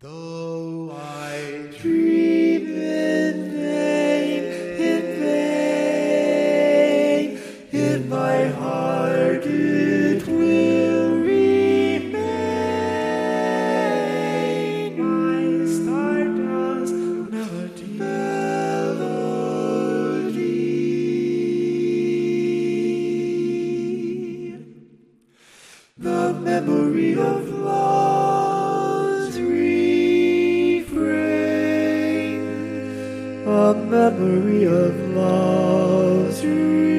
Though I dream in vain, in my heart it will remain. My stardust melody, the memory of love's refrain, a memory of love's refrain.